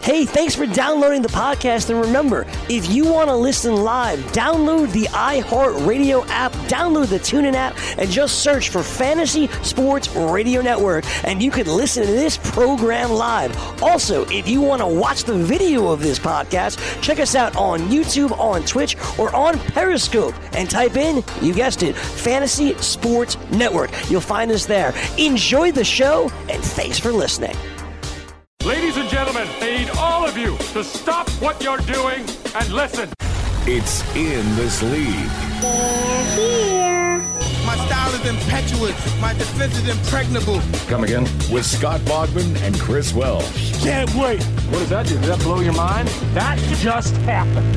Hey, thanks for downloading the podcast, and remember, if you want to listen live, download the iHeartRadio app, download the TuneIn app, and just search for Fantasy Sports Radio Network, and you can listen to this program live. Also, if you want to watch the video of this podcast, check us out on YouTube, on Twitch, or on Periscope, and type in, you guessed it, Fantasy Sports Network. You'll find us there. Enjoy the show, and thanks for listening. Ladies and gentlemen, I need all of you to stop what you're doing and listen. It's In This League. They're here. My style is impetuous. My defense is impregnable. Come again? With Scott Bogman and Chris Welsh. Can't wait. What does that do? Does that blow your mind? That just happened.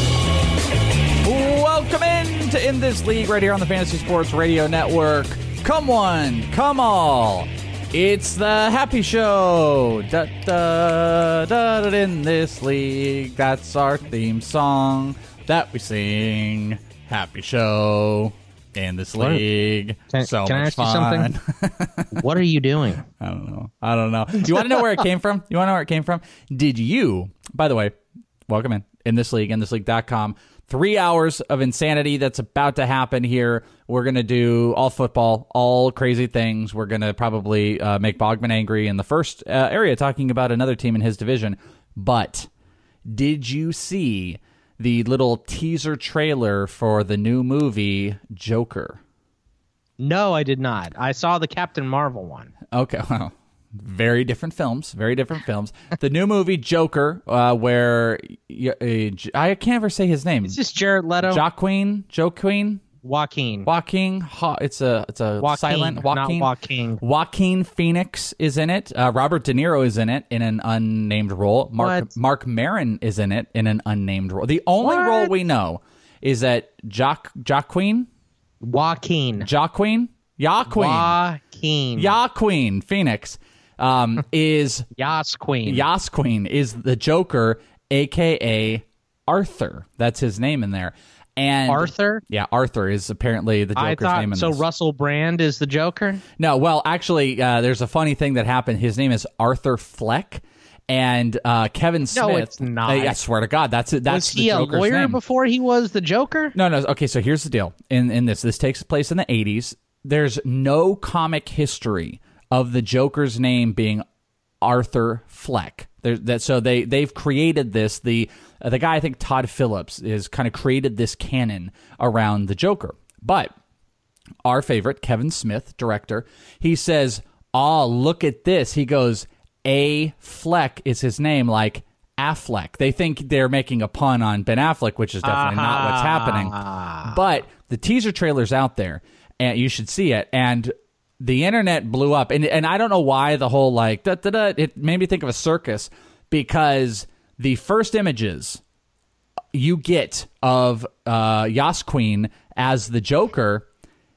Welcome in to In This League right here on the Fantasy Sports Radio Network. Come one, come all. It's the Happy Show. Da, da, da, da, in this league. That's our theme song that we sing. Happy Show in this league. Can I ask you something? What are you doing? I don't know. You want to know where it came from? Did you, by the way, welcome in this league, inthisleague.com. 3 hours of insanity that's about to happen here. We're going to do all football, all crazy things. We're going to probably make Bogman angry in the first area, talking about another team in his division. But did you see the little teaser trailer for the new movie, Joker? No, I did not. I saw the Captain Marvel one. Okay, well, very different films. The new movie Joker, where I can't ever say his name. Is this Jared Leto? Joaquin. Joaquin. It's a Joaquin, silent Joaquin. Not Joaquin. Joaquin Phoenix is in it. Robert De Niro is in it in an unnamed role. Mark Maron is in it in an unnamed role. The only role we know is that Joaquin Phoenix is Yas Queen is the Joker, aka Arthur. That's his name in there. And Arthur? Yeah, Arthur is apparently the Joker's name in so this. Russell Brand is the Joker? No, well, actually, there's a funny thing that happened. His name is Arthur Fleck. And Kevin Smith. No, it's not. I swear to God, that's was the he Joker's a lawyer name. before he was the Joker? No. Okay, so here's the deal. In this takes place in the 80s. There's no comic history of the Joker's name being Arthur Fleck. So they've created this. The guy, I think Todd Phillips, is kind of created this canon around the Joker. But our favorite, Kevin Smith, director, he says, "Oh, look at this." He goes, "A. Fleck is his name, like Affleck." They think they're making a pun on Ben Affleck, which is definitely not what's happening. But the teaser trailer's out there, and you should see it. And the internet blew up, and I don't know why the whole it made me think of a circus, because the first images you get of Yas Queen as the Joker,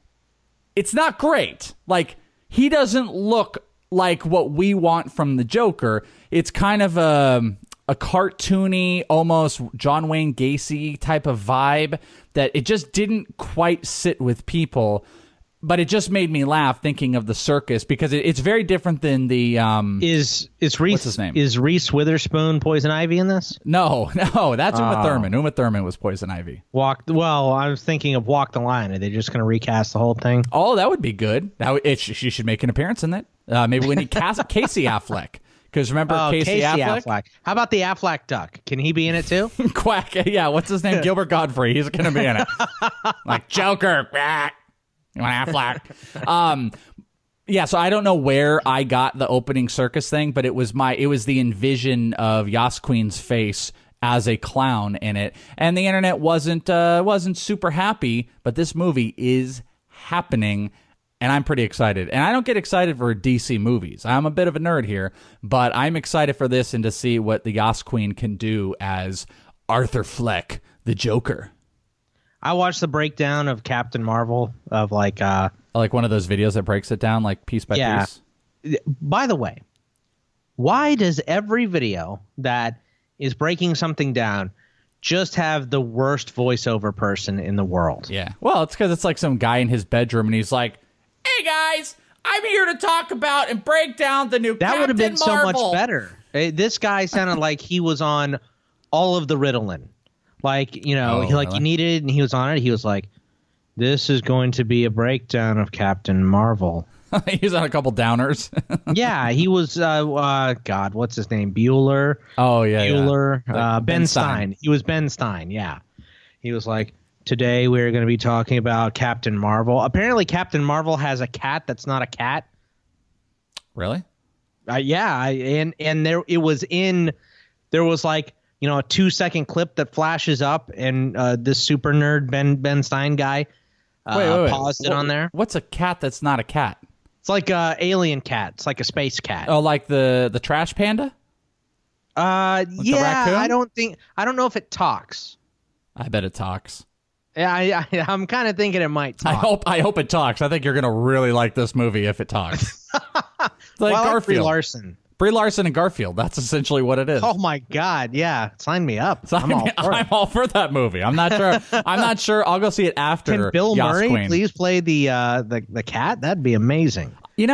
it's not great. Like, he doesn't look like what we want from the Joker. It's kind of a cartoony, almost John Wayne Gacy type of vibe that it just didn't quite sit with people. But it just made me laugh thinking of the circus, because it's very different than the Is Reese, what's his name? Is Reese Witherspoon Poison Ivy in this? No, that's Uma Thurman. Uma Thurman was Poison Ivy. I was thinking of Walk the Line. Are they just going to recast the whole thing? Oh, that would be good. She should make an appearance in that. Maybe we need Casey Affleck. Because remember Casey Affleck? How about the Affleck duck? Can he be in it too? Quack. Yeah, what's his name? Gilbert Godfrey. He's going to be in it. Like Joker. You want Affleck? Yeah, so I don't know where I got the opening circus thing, but it was the envision of Yas Queen's face as a clown in it, and the internet wasn't super happy. But this movie is happening, and I'm pretty excited. And I don't get excited for DC movies. I'm a bit of a nerd here, but I'm excited for this and to see what the Yas Queen can do as Arthur Fleck, the Joker. I watched the breakdown of Captain Marvel of like one of those videos that breaks it down like piece by piece. By the way, why does every video that is breaking something down just have the worst voiceover person in the world? Yeah. Well, it's because it's like some guy in his bedroom and he's like, "Hey guys, I'm here to talk about and break down the new Captain Marvel." That would have been so much better. This guy sounded like he was on all of the Ritalin. Like, he really? needed it, and he was on it. He was like, "This is going to be a breakdown of Captain Marvel." He's on a couple downers. Yeah, he was. God, what's his name? Bueller. Oh yeah, Bueller. yeah. Ben Stein. He was Ben Stein. Yeah, he was like, "Today we're going to be talking about Captain Marvel." Apparently, Captain Marvel has a cat that's not a cat. Really? Yeah, and there was like, a 2-second clip that flashes up, and this super nerd Ben Stein guy Wait. paused it on there. What's a cat that's not a cat? It's like a alien cat. It's like a space cat. Oh, like the trash panda? Yeah. raccoon? I don't know if it talks. I bet it talks. Yeah, I'm kind of thinking it might talk. I hope it talks. I think you're gonna really like this movie if it talks. It's like I like Garfield. Brie Larson. Brie Larson and Garfield. That's essentially what it is. Oh my God! Yeah, sign me up. I'm all for that movie. I'm not sure. I'll go see it after. Can Bill Yas Murray Queen. please play the cat? That'd be amazing.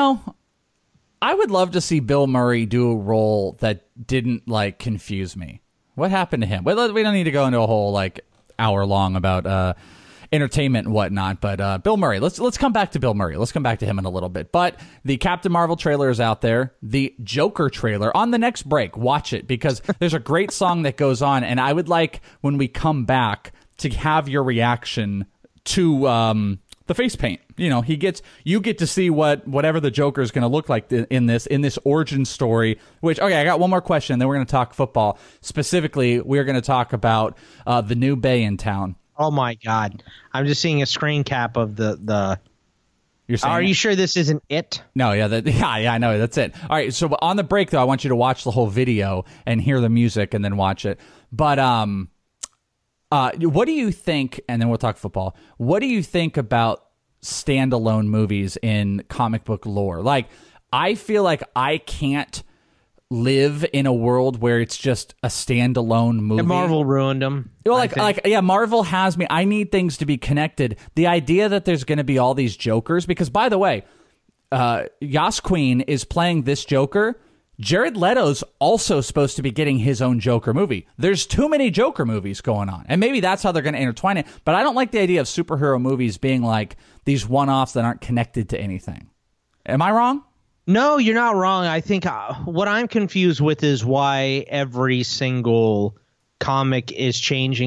I would love to see Bill Murray do a role that didn't confuse me. What happened to him? We don't need to go into a whole hour long about entertainment and whatnot, but Bill Murray. Let's come back to Bill Murray. Let's come back to him in a little bit. But the Captain Marvel trailer is out there. The Joker trailer on the next break. Watch it because there's a great song that goes on, and I would like when we come back to have your reaction to the face paint. You get to see whatever the Joker is going to look like in this origin story. Which, okay, I got one more question, then we're going to talk football. Specifically, we're going to talk about the new Bay in town. Oh my God! I'm just seeing a screen cap of the. You're saying Are you sure this isn't it? No, yeah, I know, that's it. All right, so on the break though, I want you to watch the whole video and hear the music and then watch it. But what do you think? And then we'll talk football. What do you think about standalone movies in comic book lore? I feel like I can't live in a world where it's just a standalone movie. Marvel ruined them. Marvel has me. I need things to be connected. The idea that there's going to be all these Jokers, because by the way, Yas Queen is playing this Joker. Jared Leto's also supposed to be getting his own Joker movie. There's too many Joker movies going on, and maybe that's how they're going to intertwine it. But I don't like the idea of superhero movies being like these one-offs that aren't connected to anything. Am I wrong? No, you're not wrong. I think what I'm confused with is why every single comic is changing.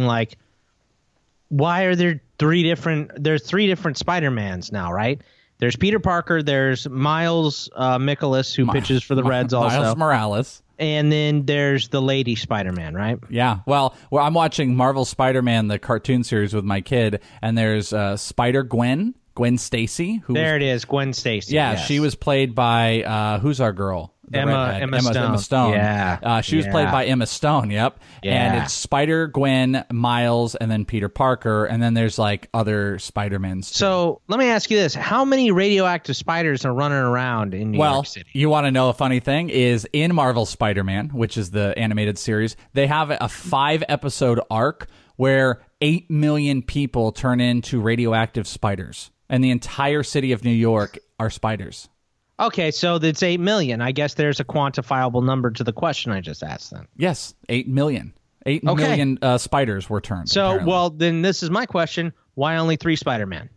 Why are there three different Spider-Mans now, right? There's Peter Parker, there's Miles Mikolas, who pitches for the Reds also. Miles Morales. And then there's the Lady Spider-Man, right? Yeah. Well, I'm watching Marvel Spider-Man, the cartoon series with my kid, and there's Spider-Gwen. Gwen Stacy. There it is, Gwen Stacy. Yeah, yes. She was played by, who's our girl? Emma Stone. Yeah. She was played by Emma Stone, yep. Yeah. And it's Spider-Gwen, Miles, and then Peter Parker, and then there's other Spider-Mans. So let me ask you this. How many radioactive spiders are running around in New York City? You want to know a funny thing? Is in Marvel Spider-Man, which is the animated series, they have a 5-episode arc where 8 million people turn into radioactive spiders. And the entire city of New York are spiders. Okay, so that's 8 million. I guess there's a quantifiable number to the question I just asked then. Yes, 8 million. 8 million spiders were turned. So, apparently. well, then this is my question. Why only 3 Spider-Man?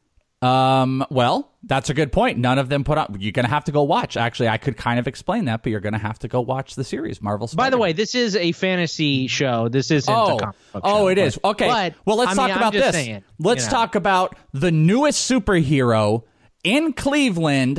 Well, that's a good point. None of them put up. You're going to have to go watch. Actually, I could kind of explain that, but you're going to have to go watch the series, Marvel Spider-Man. By the way, this is a fantasy show. This isn't a comic book show. It is. Okay. Well, let's talk about this. Let's talk about the newest superhero in Cleveland.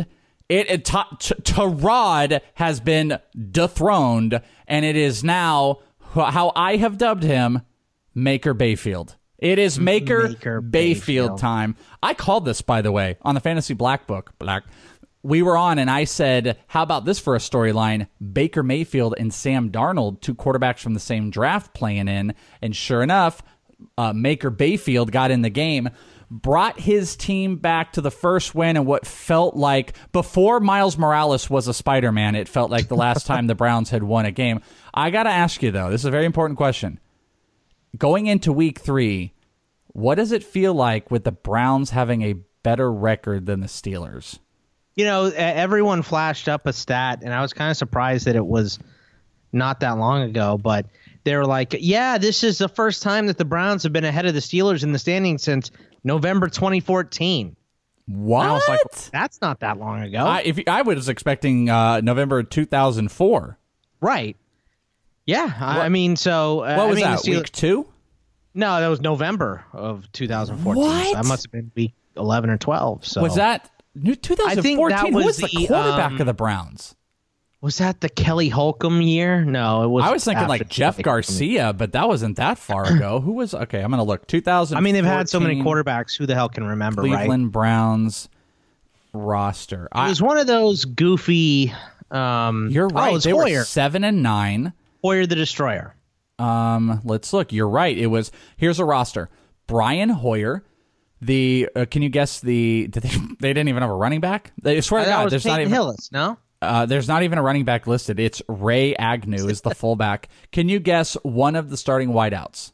Tyrod has been dethroned, and it is now how I have dubbed him, Maker Bayfield. It is Maker Bayfield time. I called this, by the way, on the Fantasy Black Book. We were on, and I said, how about this for a storyline? Baker Mayfield and Sam Darnold, 2 quarterbacks from the same draft, playing in. And sure enough, Maker Bayfield got in the game, brought his team back to the first win and what felt like, before Miles Morales was a Spider-Man, it felt like the last time the Browns had won a game. I got to ask you, though, this is a very important question. Going into week 3, what does it feel like with the Browns having a better record than the Steelers? Everyone flashed up a stat, and I was kind of surprised that it was not that long ago, but they were like, yeah, this is the first time that the Browns have been ahead of the Steelers in the standings since November 2014. What? And I was like, that's not that long ago. I was expecting November 2004. Right. Yeah. I mean, so. What was that, week 2? No, that was November of 2014. What? So that must have been week 11 or 12. So was that 2014? I think that Who was was the the, quarterback of the Browns? Was that the Kelly Holcomb year? No, it was. I was thinking after like Jeff Kelly Garcia, but that wasn't that far ago. Who was? Okay, I'm going to look. 2000. I mean, they've had so many quarterbacks. Who the hell can remember, Cleveland right? Browns roster. It was one of those goofy. You're right. Oh, it was they Hoyer. were 7-9. Hoyer the Destroyer. Let's look. You're right. It was. Here's a roster: Brian Hoyer. The can you guess the? They didn't even have a running back. They swear to God, there's not even Hillis. No. There's not even a running back listed. It's Ray Agnew is the fullback. Can you guess one of the starting wideouts?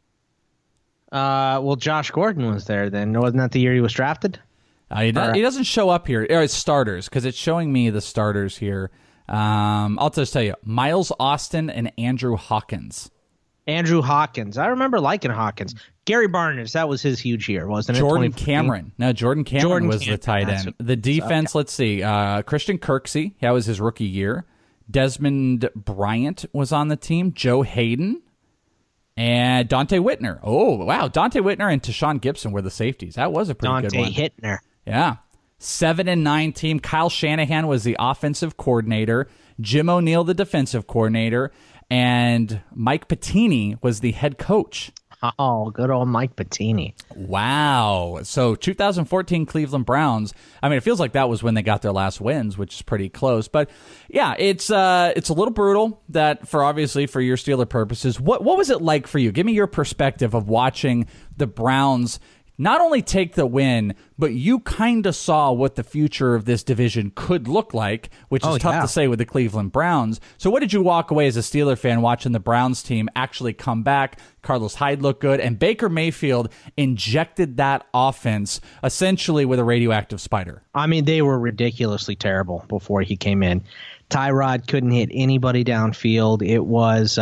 Well, Josh Gordon was there then. Wasn't that the year he was drafted? He doesn't show up here. It's starters because it's showing me the starters here. I'll just tell you, Miles Austin and Andrew Hawkins. Andrew Hawkins. I remember liking Hawkins. Gary Barnes, that was his huge year, wasn't it? Jordan Cameron. No, Jordan Cameron was the tight end. The defense, let's see. Christian Kirksey, that was his rookie year. Desmond Bryant was on the team. Joe Hayden. And Dante Whitner. Oh, wow. Dante Whitner and Tashawn Gibson were the safeties. That was a pretty good one. Dante Hittner. Yeah. 7-9 team. Kyle Shanahan was the offensive coordinator. Jim O'Neill, the defensive coordinator. And Mike Pettini was the head coach. Oh, good old Mike Pettini. Wow. So 2014 Cleveland Browns, I mean, it feels like that was when they got their last wins, which is pretty close. But yeah, it's a little brutal that for your Steeler purposes. What was it like for you? Give me your perspective of watching the Browns not only take the win, but you kind of saw what the future of this division could look like, which is tough to say with the Cleveland Browns. So what did you walk away as a Steeler fan watching the Browns team actually come back? Carlos Hyde looked good, and Baker Mayfield injected that offense essentially with a radioactive spider. I mean, they were ridiculously terrible before he came in. Tyrod couldn't hit anybody downfield. It was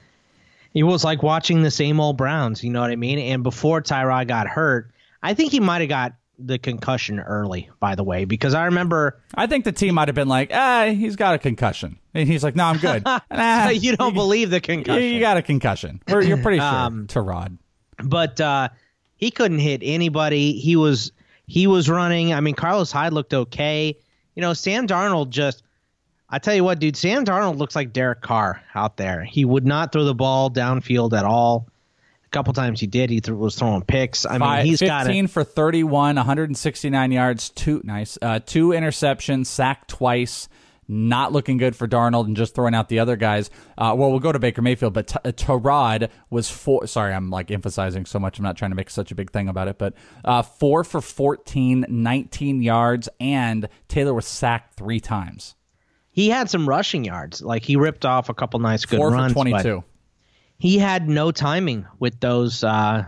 like watching the same old Browns, you know what I mean? And before Tyrod got hurt, I think he might have got the concussion early, by the way, because I remember... I think the team might have been like, he's got a concussion. And he's like, no, I'm good. You don't believe the concussion. You got a concussion. You're pretty sure, Tyrod. But he couldn't hit anybody. He was running. I mean, Carlos Hyde looked okay. You know, Sam Darnold just... I tell you what, dude, Sam Darnold looks like Derek Carr out there. He would not throw the ball downfield at all. A couple times he did. He was throwing picks. I mean, he's 15 for 31, 169 yards, two interceptions, sacked twice. Not looking good for Darnold and just throwing out the other guys. We'll go to Baker Mayfield, but Tyrod was sorry, I'm like emphasizing so much. I'm not trying to make such a big thing about it, but 4 for 14, 19 yards, and Taylor was sacked 3 times. He had some rushing yards. Like, he ripped off a couple nice good 4 runs. 4 for 22. He had no timing with those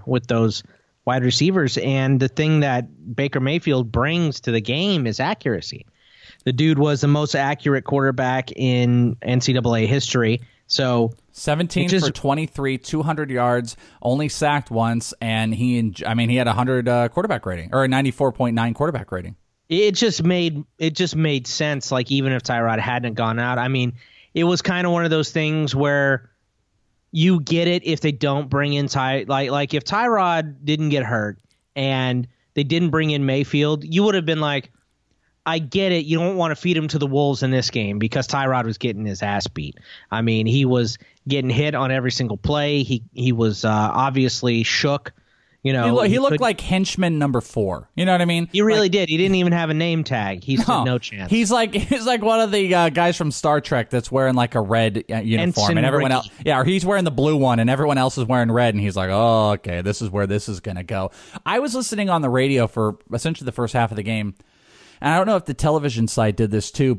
wide receivers. And the thing that Baker Mayfield brings to the game is accuracy. The dude was the most accurate quarterback in NCAA history. So 17 for 23, 200 yards, only sacked once, and he had a 100 quarterback rating, or a 94.9 quarterback rating. It just made sense. Like, even if Tyrod hadn't gone out, I mean, it was kind of one of those things where you get it if they don't bring in like if Tyrod didn't get hurt and they didn't bring in Mayfield, you would have been like, I get it. You don't want to feed him to the wolves in this game because Tyrod was getting his ass beat. I mean, he was getting hit on every single play. He was obviously shook. You know, he looked like henchman number 4. You know what I mean? He really did. He didn't even have a name tag. He said no chance. He's like one of the guys from Star Trek that's wearing like a red uniform, and everyone else, or he's wearing the blue one, and everyone else is wearing red, and he's like, oh, okay, this is where this is gonna go. I was listening on the radio for essentially the first half of the game, and I don't know if the television side did this too, but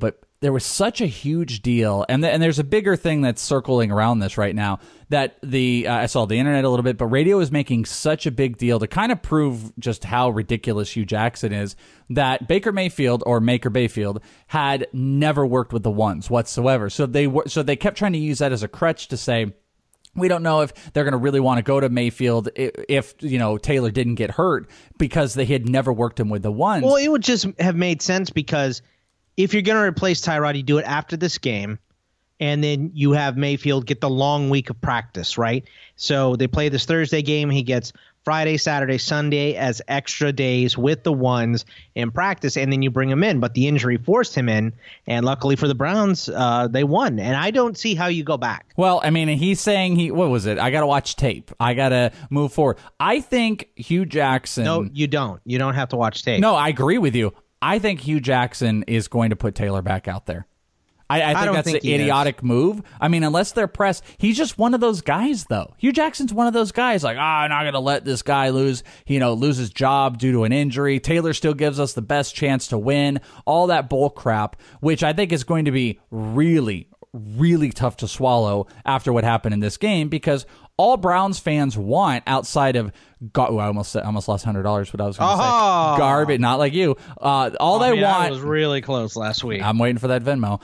there was such a huge deal, and there's a bigger thing that's circling around this right now, that I saw the internet a little bit, but radio is making such a big deal to kind of prove just how ridiculous Hugh Jackson is, that Baker Mayfield, or Maker Bayfield, had never worked with the ones whatsoever. So they kept trying to use that as a crutch to say, we don't know if they're going to really want to go to Mayfield if Taylor didn't get hurt, because they had never worked him with the ones. Well, it would just have made sense, because if you're going to replace Tyrod, you do it after this game, and then you have Mayfield get the long week of practice, right? So they play this Thursday game. He gets Friday, Saturday, Sunday as extra days with the ones in practice, and then you bring him in. But the injury forced him in, and luckily for the Browns, they won. And I don't see how you go back. Well, I mean, he's saying what was it? I got to watch tape. I got to move forward. I think Hugh Jackson. No, you don't. You don't have to watch tape. No, I agree with you. I think Hugh Jackson is going to put Taylor back out there. I think that's an idiotic move. I mean, unless they're pressed, he's just one of those guys, though. Hugh Jackson's one of those guys, like, I'm not going to let this guy lose his job due to an injury. Taylor still gives us the best chance to win. All that bull crap, which I think is going to be really, really tough to swallow after what happened in this game, because all Browns fans want, outside of I almost lost $100, but I was going to say garbage, not like you. All they want. I was really close last week. I'm waiting for that Venmo.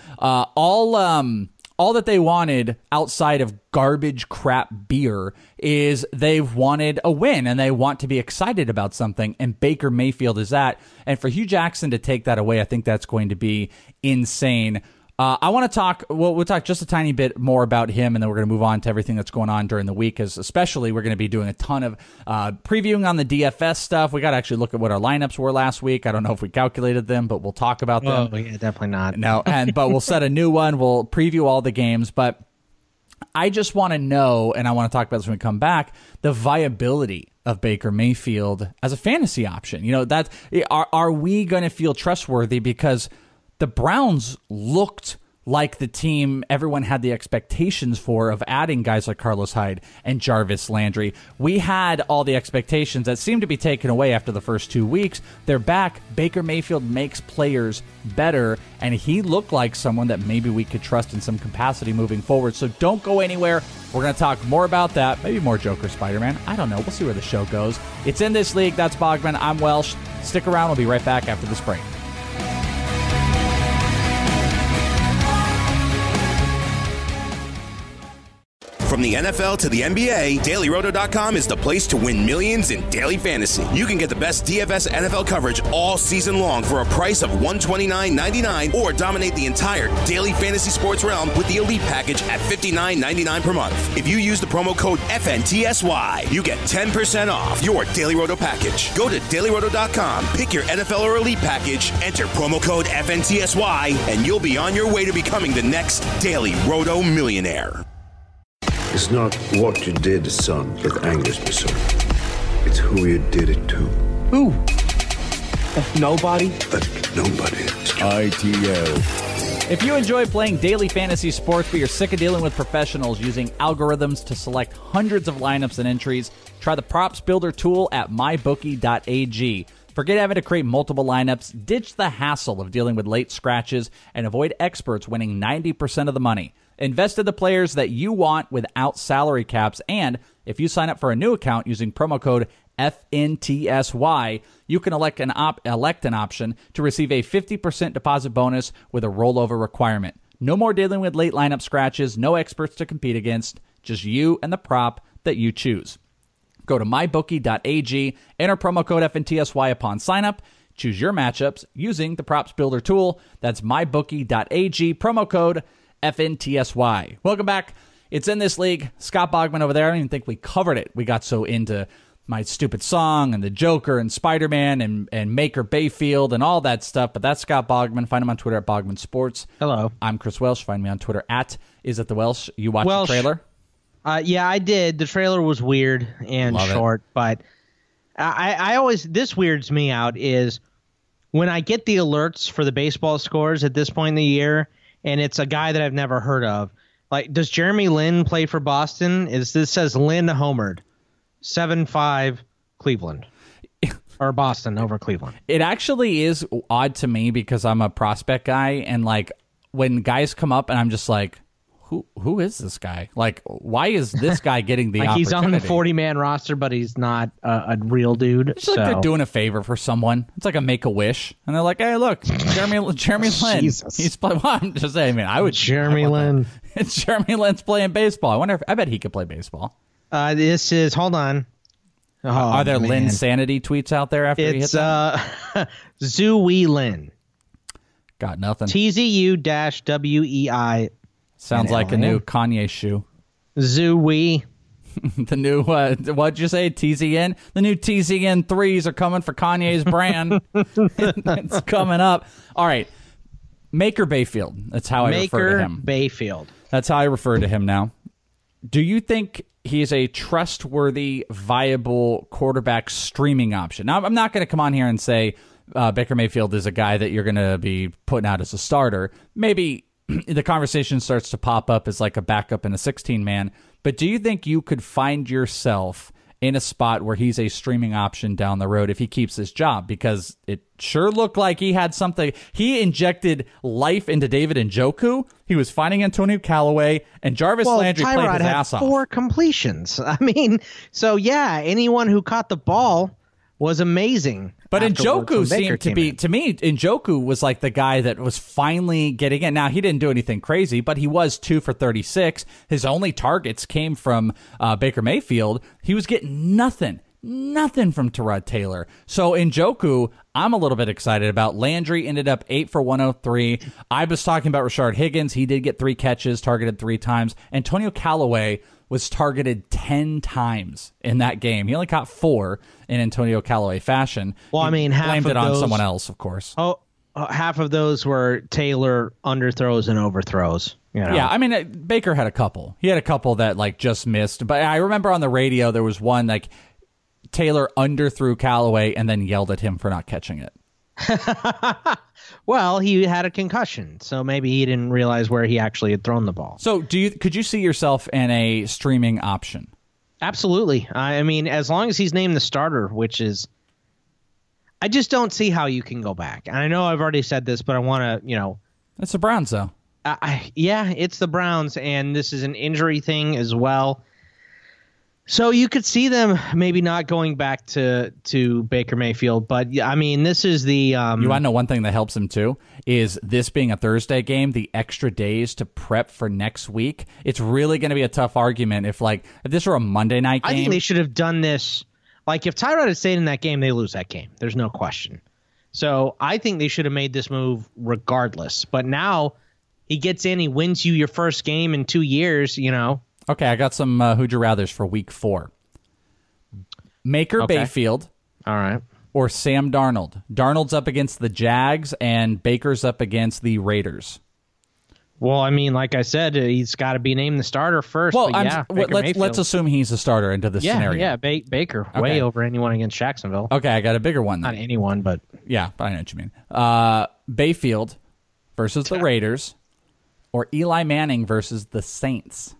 All that they wanted outside of garbage crap beer is they've wanted a win, and they want to be excited about something, and Baker Mayfield is that. And for Hugh Jackson to take that away, I think that's going to be insane. I want to talk, we'll talk just a tiny bit more about him, and then we're going to move on to everything that's going on during the week, because especially we're going to be doing a ton of previewing on the DFS stuff. We got to actually look at what our lineups were last week. I don't know if we calculated them, but we'll talk about them. Oh, yeah, definitely not. No, but we'll set a new one. We'll preview all the games, but I just want to know, and I want to talk about this when we come back, the viability of Baker Mayfield as a fantasy option. Are we going to feel trustworthy? Because the Browns looked like the team everyone had the expectations for, of adding guys like Carlos Hyde and Jarvis Landry. We had all the expectations that seemed to be taken away after the first 2 weeks. They're back. Baker Mayfield makes players better, and he looked like someone that maybe we could trust in some capacity moving forward. So don't go anywhere. We're going to talk more about that, maybe more Joker Spider-Man. I don't know. We'll see where the show goes. It's In This League. That's Bogman. I'm Welsh. Stick around. We'll be right back after this break. From the NFL to the NBA, DailyRoto.com is the place to win millions in daily fantasy. You can get the best DFS NFL coverage all season long for a price of $129.99, or dominate the entire daily fantasy sports realm with the Elite Package at $59.99 per month. If you use the promo code FNTSY, you get 10% off your Daily Roto package. Go to DailyRoto.com, pick your NFL or Elite Package, enter promo code FNTSY, and you'll be on your way to becoming the next Daily Roto millionaire. It's not what you did, son, that angers me, sir. It's who you did it to. Who? Nobody? Nobody. ITO. If you enjoy playing daily fantasy sports, but you're sick of dealing with professionals using algorithms to select hundreds of lineups and entries, try the Props Builder tool at mybookie.ag. Forget having to create multiple lineups, ditch the hassle of dealing with late scratches, and avoid experts winning 90% of the money. Invest in the players that you want without salary caps, and if you sign up for a new account using promo code FNTSY, you can elect an option to receive a 50% deposit bonus with a rollover requirement. No more dealing with late lineup scratches, no experts to compete against, just you and the prop that you choose. Go to mybookie.ag, enter promo code FNTSY upon sign-up, choose your matchups using the Props Builder tool. That's mybookie.ag, promo code FNTSY. Welcome back. It's In This League. Scott Bogman over there. I don't even think we covered it. We got so into my stupid song and the Joker and Spider-Man and Maker Bayfield and all that stuff. But that's Scott Bogman. Find him on Twitter at Bogman Sports. Hello. I'm Chris Welsh. Find me on Twitter at IsItTheWelsh. You watched the trailer? Yeah, I did. The trailer was weird and short, but I always, this weirds me out is when I get the alerts for the baseball scores at this point in the year, and it's a guy that I've never heard of. Like, does Jeremy Lin play for Boston? This says Lin homered. 7-5 Cleveland. Or Boston over Cleveland. It actually is odd to me because I'm a prospect guy, and like when guys come up and I'm just like, who is this guy? Like, why is this guy getting the opportunity? He's on the 40-man roster, but he's not a real dude. It's like they're doing a favor for someone. It's like a Make-A-Wish. And they're like, hey, look, Jeremy Lin. Jesus. He's playing. Well, I'm just saying, man, I would. Jeremy Lin. It's Jeremy Lin's playing baseball. I bet he could play baseball. This is, hold on. Oh, Are there Lin Sanity tweets out there after he hit that? Zhu Wei Lin. Got nothing. TZU-WEI. Sounds like a new Kanye shoe. Zhu Wei. The new, what'd you say, TZN? The new TZN 3s are coming for Kanye's brand. It's coming up. All right. Maker Bayfield. That's how I refer to him. Maker Bayfield. That's how I refer to him now. Do you think he's a trustworthy, viable quarterback streaming option? Now, I'm not going to come on here and say Baker Mayfield is a guy that you're going to be putting out as a starter. Maybe the conversation starts to pop up as like a backup in a 16-man. But do you think you could find yourself in a spot where he's a streaming option down the road if he keeps his job? Because it sure looked like he had something. He injected life into David Njoku. He was finding Antonio Callaway, and Jarvis Landry played his ass off. 4 completions. I mean, so yeah, anyone who caught the ball was amazing. But Njoku seemed to me, Njoku was like the guy that was finally getting in. Now, he didn't do anything crazy, but he was 2 for 36. His only targets came from Baker Mayfield. He was getting nothing from Tyrod Taylor. So Njoku, I'm a little bit excited about. Landry ended up 8 for 103. I was talking about Rashard Higgins. He did get 3 catches, targeted 3 times. Antonio Callaway was targeted 10 times in that game. He only caught 4 in Antonio Callaway fashion. Well, I mean, blamed it on someone else, of course. Oh, half of those were Taylor underthrows and overthrows. You know? Yeah, I mean, Baker had a couple. He had a couple that like just missed. But I remember on the radio there was one like Taylor underthrew Callaway and then yelled at him for not catching it. Well, he had a concussion, so maybe he didn't realize where he actually had thrown the ball. So could you see yourself in a streaming option? Absolutely. I mean, as long as he's named the starter, which is, I just don't see how you can go back. And I know I've already said this, but I want to, It's the Browns, though. Yeah, it's the Browns, and this is an injury thing as well. So you could see them maybe not going back to Baker Mayfield, but I mean, this is the you want to know one thing that helps him too is this being a Thursday game, the extra days to prep for next week. It's really going to be a tough argument if this were a Monday night game. I think they should have done this. Like if Tyrod had stayed in that game, they lose that game. There's no question. So I think they should have made this move regardless. But now he gets in, he wins you your first game in 2 years. Okay, I got some Who'd You Rathers for week 4. Maker Bayfield. All right. Or Sam Darnold. Darnold's up against the Jags, and Baker's up against the Raiders. Well, I mean, like I said, he's got to be named the starter first. Well, but let's assume he's a starter into this scenario. Yeah, Baker, way over anyone against Jacksonville. Okay, I got a bigger one then. Not anyone, but... Yeah, but I know what you mean. Bayfield versus the Raiders, or Eli Manning versus the Saints.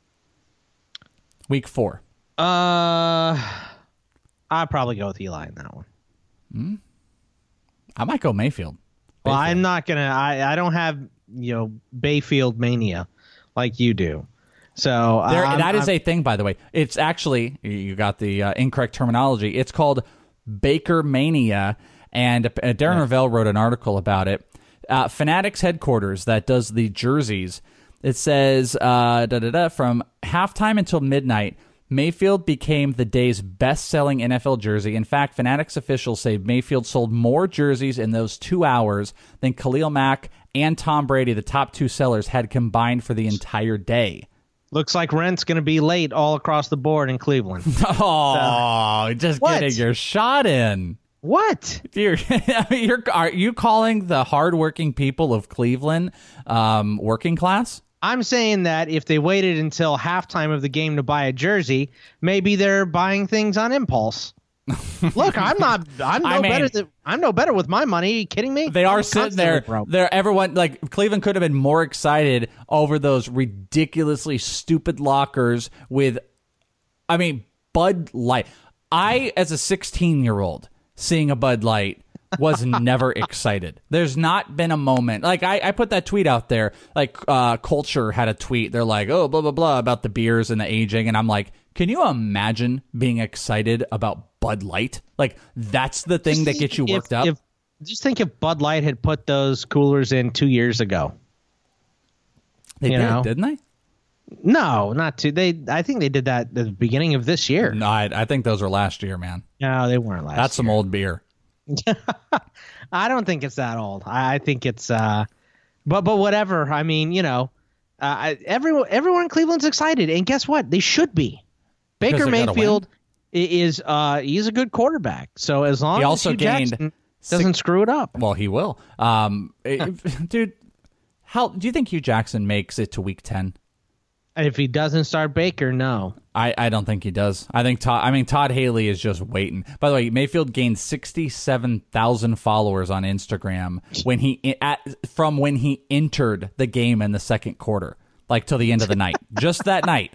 Week 4. I'd probably go with Eli in that one. I might go Mayfield. Well, I'm not gonna. I don't have Bayfield mania like you do. So that is a thing, by the way. It's actually, you got the incorrect terminology. It's called Baker mania, and Darren Ravel wrote an article about it. Fanatics headquarters that does the jerseys. It says, from halftime until midnight, Mayfield became the day's best-selling NFL jersey. In fact, Fanatics officials say Mayfield sold more jerseys in those 2 hours than Khalil Mack and Tom Brady, the top 2 sellers, had combined for the entire day. Looks like rent's going to be late all across the board in Cleveland. Just getting your shot in. What? Are you calling the hardworking people of Cleveland working class? I'm saying that if they waited until halftime of the game to buy a jersey, maybe they're buying things on impulse. Look, I'm no better with my money. Are you kidding me? They are sitting there. Everyone, Cleveland could have been more excited over those ridiculously stupid lockers with, Bud Light. I, as a 16-year-old, seeing a Bud Light was never excited. There's not been a moment. Like, I put that tweet out there. Like, Culture had a tweet. They're like, oh, blah, blah, blah, about the beers and the aging. And I'm like, can you imagine being excited about Bud Light? Like, that's the thing that gets you worked up? Just think if Bud Light had put those coolers in 2 years ago. They did, didn't they? No, not two. I think they did that at the beginning of this year. No, I think those were last year, man. No, they weren't last year. That's some old beer. I don't think it's that old. I think it's but whatever. I mean, everyone in Cleveland's excited, and guess what? They should be. Baker Mayfield is he's a good quarterback. So as long as Hugh Jackson doesn't screw it up. Well, he will. Dude, how do you think Hugh Jackson makes it to week 10? If he doesn't start Baker, no. I don't think he does. I think Todd Haley is just waiting. By the way, Mayfield gained 67,000 followers on Instagram from when he entered the game in the second quarter, like till the end of the night. Just that night,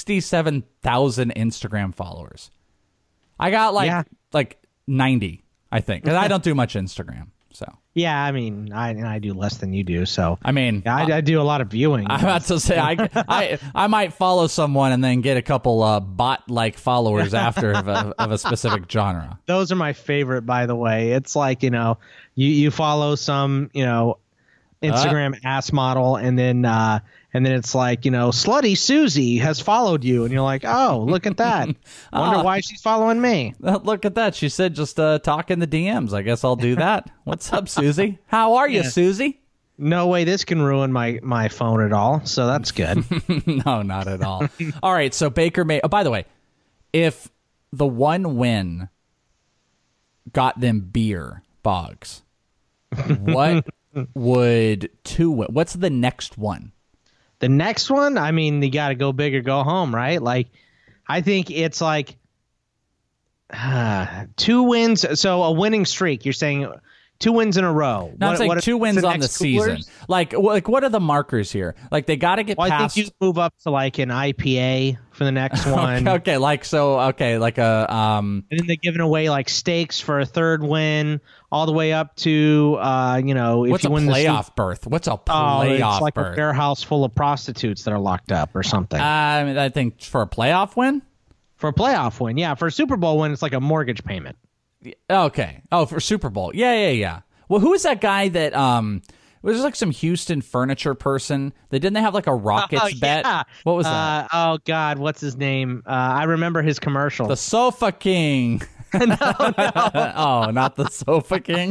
67,000 Instagram followers. I got like 90, I think, because I don't do much Instagram. So yeah, I mean, I do less than you do. So I mean, I do a lot of viewing. I'm about to say I might follow someone and then get a couple bot-like followers after of a specific genre. Those are my favorite, by the way. It's like you follow some Instagram ass model, and then it's like Slutty Susie has followed you, and you're like, oh, look at that. Wonder why she's following me. Look at that. She said just talk in the DMs. I guess I'll do that. What's up, Susie? How are you, Susie? No way this can ruin my phone at all. So that's good. No, not at all. All right. So Baker May. Oh, by the way, if the one win got them beer, Boggs, what would 2 win? What's the next one? The next one, I mean, you got to go big or go home, right? Like, I think it's like 2 wins. So a winning streak. You're saying 2 wins in a row. No, I'm saying 2 wins on the season. Like, what are the markers here? Like, they got to get past. I think you move up to like an IPA for the next one. Okay, like a And then they're giving away like steaks for a 3rd win, all the way up to what's if you a win playoff berth? What's a playoff it's like berth? A warehouse full of prostitutes that are locked up or something. I think for a playoff win. For a playoff win, yeah. For a Super Bowl win, it's like a mortgage payment. Okay. Oh, for Super Bowl. Yeah. Well, who is that guy that was like some Houston furniture person? Didn't they have like a Rockets bet? What was that? Oh God, what's his name? I remember his commercial. The Sofa King. No. Oh, not the Sofa King.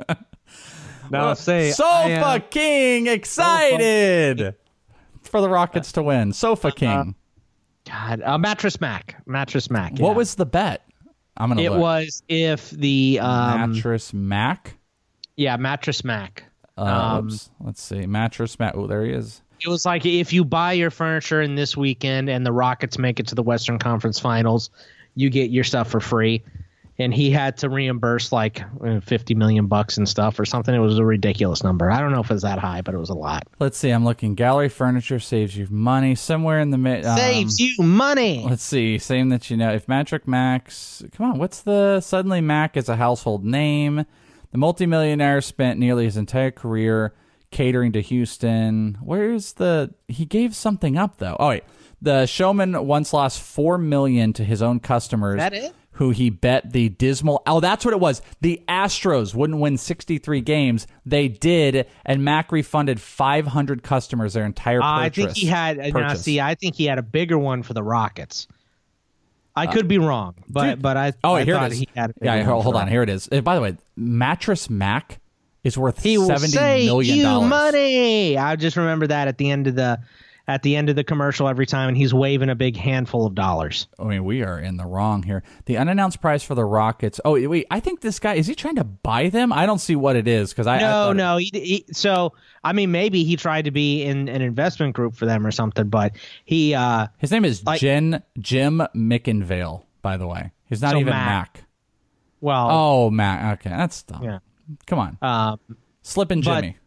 No, say Sofa King excited for the Rockets to win. Sofa King. God, Mattress Mac. Mattress Mac. What was the bet? I'm gonna. It look. Was if the Mattress Mac. Yeah, Mattress Mac. Let's see, Mattress Mac. Oh, there he is. It was like if you buy your furniture in this weekend and the Rockets make it to the Western Conference Finals, you get your stuff for free. And he had to reimburse like $50 million and stuff or something. It was a ridiculous number. I don't know if it was that high, but it was a lot. Let's see. I'm looking. Gallery Furniture saves you money somewhere in the mid. Saves you money. Let's see. Same that if Mattress Max. Come on. What's the suddenly Mac is a household name? The multimillionaire spent nearly his entire career catering to Houston. Where's he gave something up though. Oh wait. The showman once lost $4 million to his own customers. Is that it? Who he bet the dismal... Oh, that's what it was. The Astros wouldn't win 63 games. They did, and Mac refunded 500 customers their entire purchase. I think he had... I think he had a bigger one for the Rockets. I could be wrong, but I thought he had a bigger one. Hold on. Here it is. By the way, Mattress Mac is worth $70 million. You money! I just remember that at the end of the commercial every time, and he's waving a big handful of dollars. I mean, we are in the wrong here. The unannounced price for the Rockets. Oh, wait, I think this guy, is he trying to buy them? I don't see what it is. No. So, I mean, maybe he tried to be in an investment group for them or something, but he... his name is Jim Mickenvale, by the way. He's not even Mac. Well... Oh, Mac. Okay, that's dumb. Yeah. Come on. Slippin' Jimmy.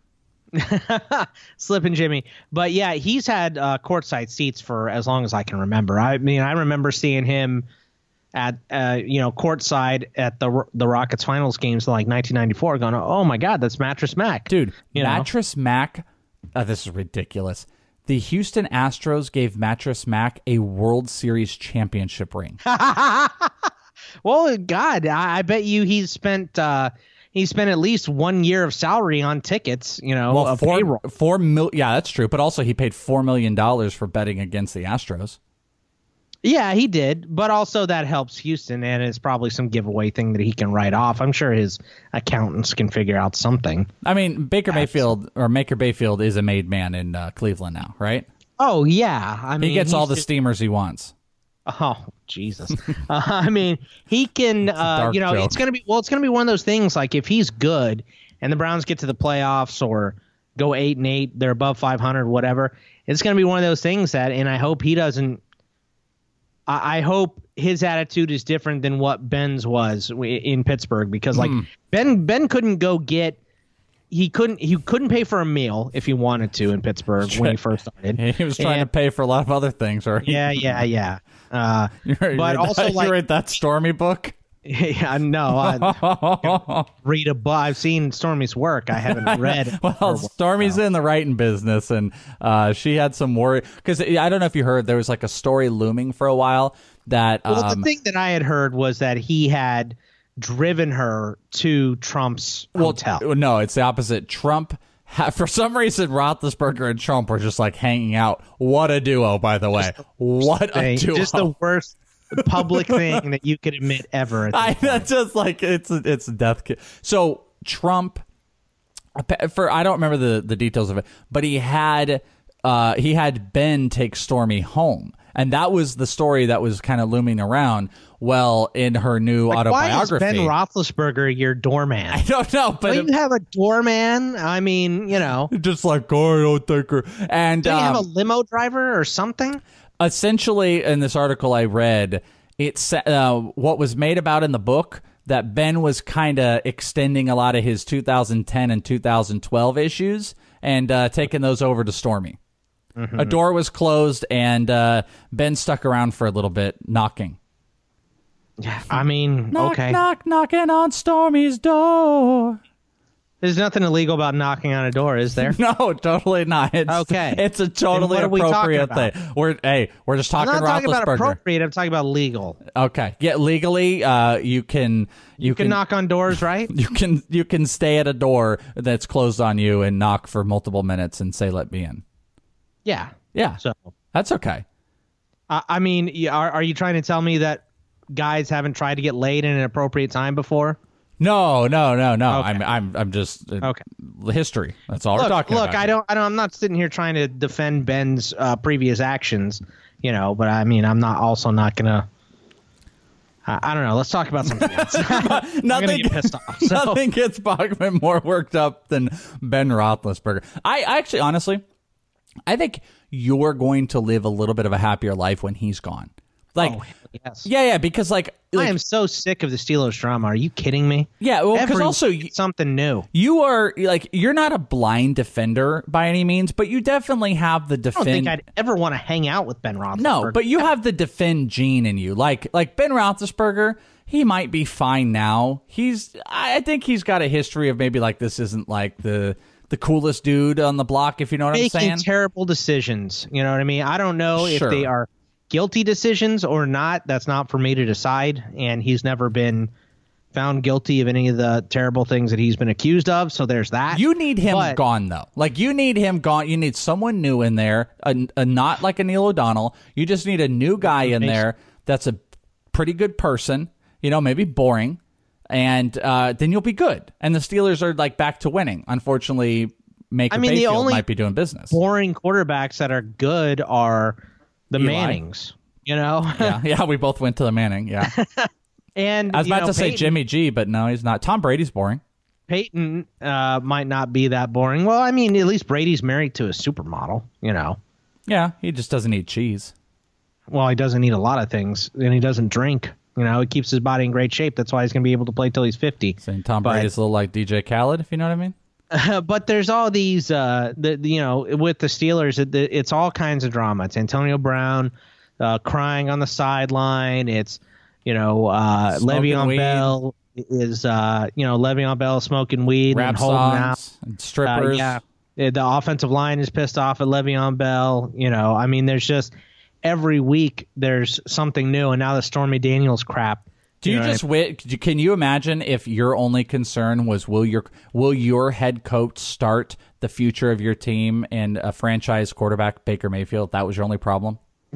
Slippin' Jimmy. But yeah, he's had courtside seats for as long as I can remember. I mean, I remember seeing him at courtside at the Rockets finals games in like 1994, going, "Oh my God, that's Mattress Mac, dude." Mattress Mac. This is ridiculous. The Houston Astros gave Mattress Mac a World Series championship ring. Well, God, I bet you he spent at least 1 year of salary on tickets. Payroll. Yeah, that's true. But also, he paid $4 million for betting against the Astros. Yeah, he did, but also that helps Houston, and it's probably some giveaway thing that he can write off. I'm sure his accountants can figure out something. I mean, Baker Mayfield is a made man in Cleveland now, right? Oh yeah, he gets all the steamers he wants. Oh Jesus! I mean, he can. It's gonna be one of those things. Like if he's good, and the Browns get to the playoffs or go 8-8, they're above 500, whatever. It's gonna be one of those things and I hope he doesn't. I hope his attitude is different than what Ben's was in Pittsburgh, because like Ben couldn't go get. He couldn't pay for a meal if he wanted to in Pittsburgh when he first started. He was trying to pay for a lot of other things, right? Yeah. But also, you read that Stormy book? Yeah, no. Read a book. I've seen Stormy's work. I haven't read. Well, Stormy's in the writing business, and she had some worry because I don't know if you heard, there was like a story looming for a while that. Well, the thing that I had heard was that he had driven her to Trump's hotel. No, it's the opposite. Trump, for some reason, Roethlisberger and Trump were just like hanging out. What a duo, by the way. What a duo. Just the worst public thing that you could admit ever. That's just like it's a death kiss. So Trump, I don't remember the details of it, but he had Ben take Stormy home. And that was the story that was kind of looming around. Well, in her new autobiography. Why is Ben Roethlisberger your doorman? I don't know. But don't you have a doorman? I mean, just like, oh, I don't think her. And do you have a limo driver or something? Essentially, in this article I read, it's what was made about in the book that Ben was kind of extending a lot of his 2010 and 2012 issues and taking those over to Stormy. Mm-hmm. A door was closed, and Ben stuck around for a little bit, knocking. I mean, okay. Knocking on Stormy's door. There's nothing illegal about knocking on a door, is there? No, totally not. It's a totally appropriate thing. We're just talking. I'm not talking about Roethlisberger. appropriate. I'm talking about legal. Okay, yeah, legally, you can knock on doors, right? You can stay at a door that's closed on you and knock for multiple minutes and say, "Let me in." Yeah. So that's okay. I mean, are you trying to tell me that guys haven't tried to get laid in an appropriate time before? No. Okay. I'm just okay. History. That's all we're talking about. Look, I'm not sitting here trying to defend Ben's previous actions, but I mean, I'm not gonna. I don't know. Let's talk about something else. Nothing get pissed off. So. Nothing gets Bachman more worked up than Ben Roethlisberger. I actually, honestly, I think you're going to live a little bit of a happier life when he's gone. Like, yes. Yeah, because like I am so sick of the Steelers drama. Are you kidding me? Yeah, well, because also something new. You are you're not a blind defender by any means, but you definitely have the defend. I don't think I'd ever want to hang out with Ben Roethlisberger. No, but you have the defend gene in you. Like Ben Roethlisberger, he might be fine now. I think he's got a history of maybe like this isn't like the coolest dude on the block, if you know what I'm saying. Making terrible decisions. You know what I mean? I don't know if they are guilty decisions or not. That's not for me to decide. And he's never been found guilty of any of the terrible things that he's been accused of. So there's that. You need him gone, though. Like, you need him gone. You need someone new in there, not like a Neil O'Donnell. You just need a new guy in there that's a pretty good person, maybe boring. And then you'll be good. And the Steelers are like back to winning. Unfortunately, Mayfield the only might be doing business. Boring quarterbacks that are good are the Eli. Mannings. Yeah, we both went to the Manning. Yeah. And I was about to say Jimmy G, but no, he's not. Tom Brady's boring. Peyton might not be that boring. Well, I mean, at least Brady's married to a supermodel. Yeah, he just doesn't eat cheese. Well, he doesn't eat a lot of things, and he doesn't drink. He keeps his body in great shape. That's why he's going to be able to play till he's 50. Saying Tom Brady's a little like DJ Khaled, if you know what I mean. But there's all these, with the Steelers, it's all kinds of drama. It's Antonio Brown crying on the sideline. It's Le'Veon weed. Bell is Le'Veon Bell smoking weed Rap and holding out. songs, and strippers. The offensive line is pissed off at Le'Veon Bell. There's just every week there's something new, and now the Stormy Daniels crap. Can you imagine if your only concern was will your head coach start the future of your team and a franchise quarterback, Baker Mayfield? That was your only problem?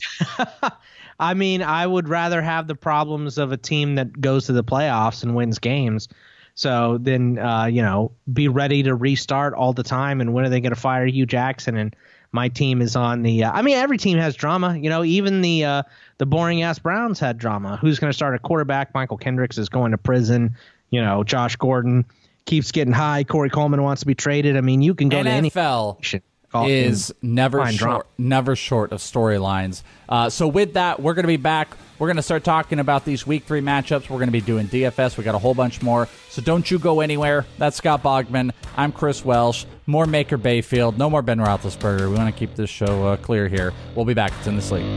I would rather have the problems of a team that goes to the playoffs and wins games. So then, be ready to restart all the time. And when are they going to fire Hugh Jackson? And my team is on the every team has drama. Even the boring ass Browns had drama. Who's going to start a quarterback? Michael Kendricks is going to prison. Josh Gordon keeps getting high. Corey Coleman wants to be traded. You can go to any NFL is never short of storylines. So with that, we're going to be back. We're going to start talking about these Week 3 matchups. We're going to be doing DFS. We got a whole bunch more. So don't you go anywhere. That's Scott Bogman. I'm Chris Welsh. More Baker Mayfield. No more Ben Roethlisberger. We want to keep this show clear here. We'll be back. It's In This League.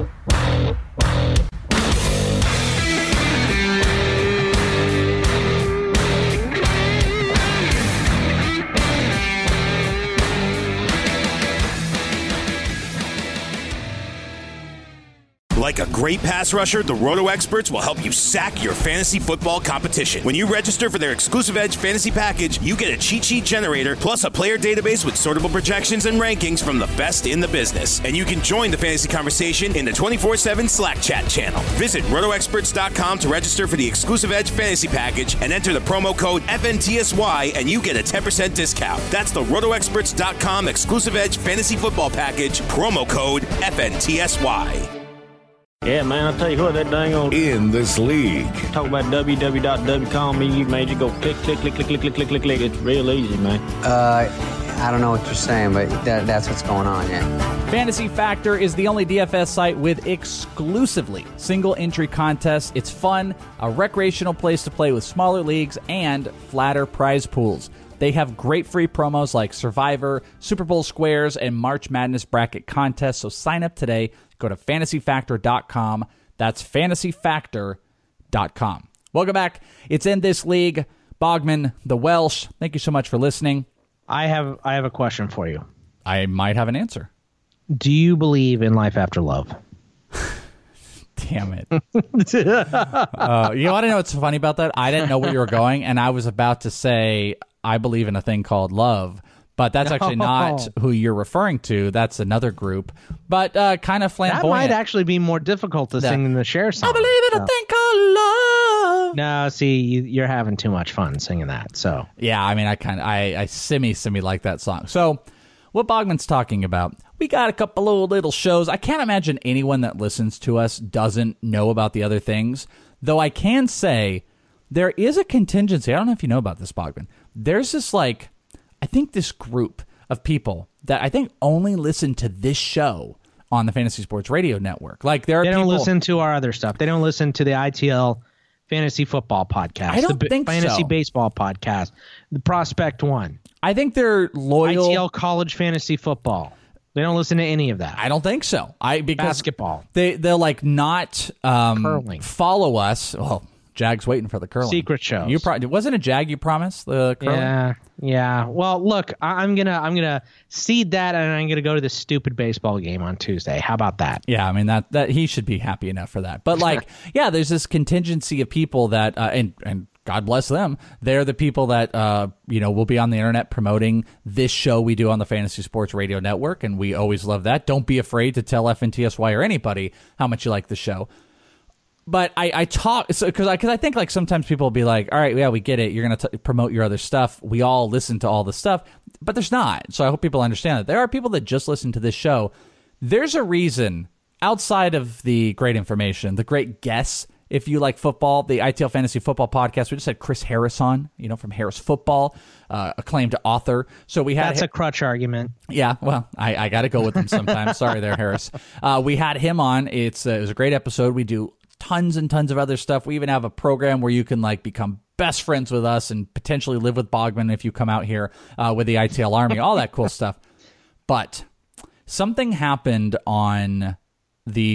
Like a great pass rusher, the Roto Experts will help you sack your fantasy football competition. When you register for their exclusive Edge fantasy package, you get a cheat sheet generator plus a player database with sortable projections and rankings from the best in the business. And you can join the fantasy conversation in the 24/7 Slack chat channel. Visit RotoExperts.com to register for the exclusive Edge fantasy package and enter the promo code FNTSY and you get a 10% discount. That's the RotoExperts.com exclusive Edge fantasy football package, promo code FNTSY. Yeah, man, I'll tell you what, that dang old... In This League. Talk about www.wcom, you made you go click, click, click, click, click, click, click, click, click. It's real easy, man. I don't know what you're saying, but that's what's going on, yeah. Fantasy Factor is the only DFS site with exclusively single-entry contests. It's fun, a recreational place to play with smaller leagues, and flatter prize pools. They have great free promos like Survivor, Super Bowl Squares, and March Madness Bracket contests, so sign up today. Go to fantasyfactor.com. That's fantasyfactor.com. Welcome back. It's In This League. Bogman, the Welsh, thank you so much for listening. I have a question for you. I might have an answer. Do you believe in life after love? Damn it. You want to know what's funny about that? I didn't know where you were going, and I was about to say I believe in a thing called love. But that's actually not who you're referring to. That's another group. But kind of flamboyant. That might actually be more difficult to sing than the Cher song. I believe in a thing called love. No, see, you're having too much fun singing that. So yeah, I simmy like that song. So what Bogman's talking about, we got a couple of little shows. I can't imagine anyone that listens to us doesn't know about the other things. Though I can say there is a contingency. I don't know if you know about this, Bogman. There's this I think this group of people that I think only listen to this show on the Fantasy Sports Radio Network. They don't listen to our other stuff. They don't listen to the ITL Fantasy Football Podcast. I don't think Fantasy Baseball Podcast. The Prospect One. I think they're loyal. ITL College Fantasy Football. They don't listen to any of that. I don't think so. Because basketball. They'll not curling. Follow us. Well, Jag's waiting for the curling. Secret shows. Wasn't it Jag you promised the curling? Yeah. Well, look, I'm gonna cede that, and I'm gonna go to the stupid baseball game on Tuesday. How about that? Yeah, I mean that he should be happy enough for that. But there's this contingency of people that and God bless them. They're the people that will be on the internet promoting this show we do on the Fantasy Sports Radio Network, and we always love that. Don't be afraid to tell FNTSY or anybody how much you like the show. But I talk because I think sometimes people will be like, all right, yeah, we get it. You're going to promote your other stuff. We all listen to all the stuff, but there's not. So I hope people understand that there are people that just listen to this show. There's a reason outside of the great information, the great guests. If you like football, the ITL Fantasy Football Podcast, we just had Chris Harris on, from Harris Football, acclaimed author. So we had that's a crutch argument. Yeah, well, I got to go with him sometimes. Sorry there, Harris. We had him on. It was a great episode. We do tons and tons of other stuff. We even have a program where you can become best friends with us and potentially live with Bogman if you come out here with the ITL Army, all that cool stuff. But something happened on the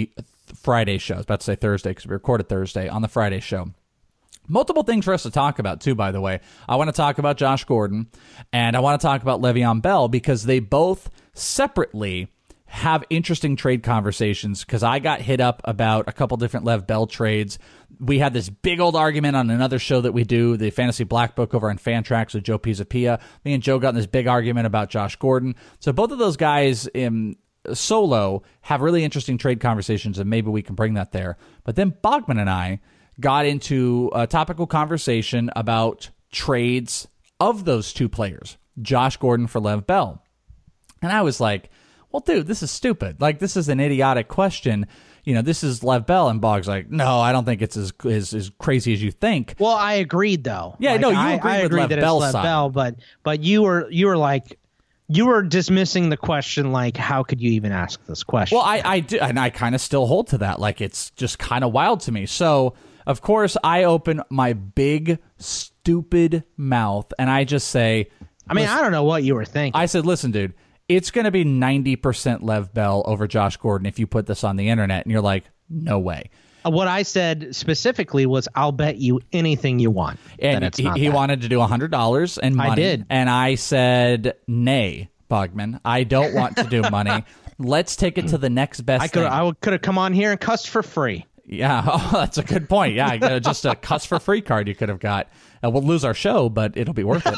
Friday show. I was about to say Thursday because we recorded Thursday on the Friday show. Multiple things for us to talk about, too, by the way. I want to talk about Josh Gordon, and I want to talk about Le'Veon Bell because they both separately have interesting trade conversations because I got hit up about a couple different Lev Bell trades. We had this big old argument on another show that we do, the Fantasy Black Book over on Fantrax with Joe Pisapia. Me and Joe got in this big argument about Josh Gordon. So both of those guys in solo have really interesting trade conversations, and maybe we can bring that there. But then Bogman and I got into a topical conversation about trades of those two players, Josh Gordon for Lev Bell. And I was like, well, dude, this is stupid. Like, this is an idiotic question. You know, this is Lev Bell. And Bog's like, no, I don't think it's as crazy as you think. Well, I agreed, though. Yeah, like, no, you I agreed with that Lev Bell's it's Lev side. Bell, but you were like, you were dismissing the question like, how could you even ask this question? Well, I do, and I kind of still hold to that. Like, it's just kind of wild to me. So, of course, I open my big, stupid mouth, and I just say... I mean, I don't know what you were thinking. I said, listen, dude, it's going to be 90% Lev Bell over Josh Gordon if you put this on the internet. And you're like, no way. What I said specifically was, I'll bet you anything you want. And he wanted to do $100 and money. I did. And I said, nay, Bogman, I don't want to do money. Let's take it to the next best thing. I could have come on here and cussed for free. Yeah, that's a good point. Yeah, just a cuss for free card you could have got. We'll lose our show, but it'll be worth it.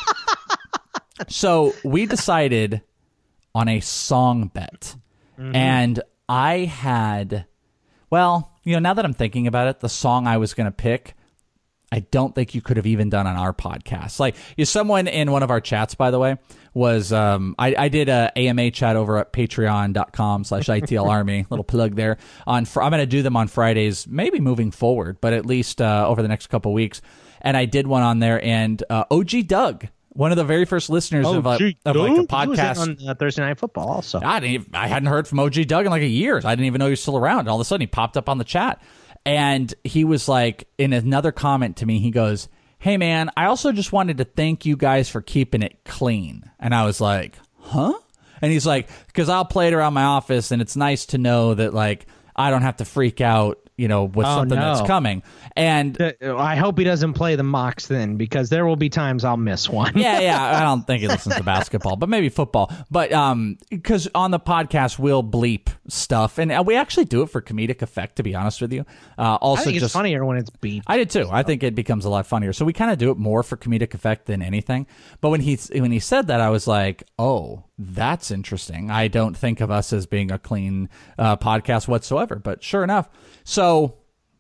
So we decided on a song bet. Mm-hmm. And I had, well, you know, now that I'm thinking about it, the song I was going to pick, I don't think you could have even done on our podcast. Like, someone in one of our chats, by the way, was, I did a AMA chat over at patreon.com/ITL Army, little plug there. I'm going to do them on Fridays, maybe moving forward, but at least over the next couple weeks. And I did one on there, and OG Doug, one of the very first listeners of like a podcast on Thursday Night Football. Also, I hadn't heard from OG Doug in like a year. I didn't even know he was still around. And all of a sudden, he popped up on the chat, and he was like, in another comment to me, he goes, "Hey man, I also just wanted to thank you guys for keeping it clean." And I was like, "Huh?" And he's like, "Because I'll play it around my office, and it's nice to know that like I don't have to freak out, you know, with something that's coming." And I hope he doesn't play the mocks then, because there will be times I'll miss one. yeah, I don't think he listens to basketball, but maybe football. But because on the podcast we'll bleep stuff, and we actually do it for comedic effect, to be honest with you. Also, I think it's funnier when it's beeped. I did too. I think it becomes a lot funnier. So we kind of do it more for comedic effect than anything. But when he said that, I was like, oh, that's interesting. I don't think of us as being a clean podcast whatsoever. But sure enough, so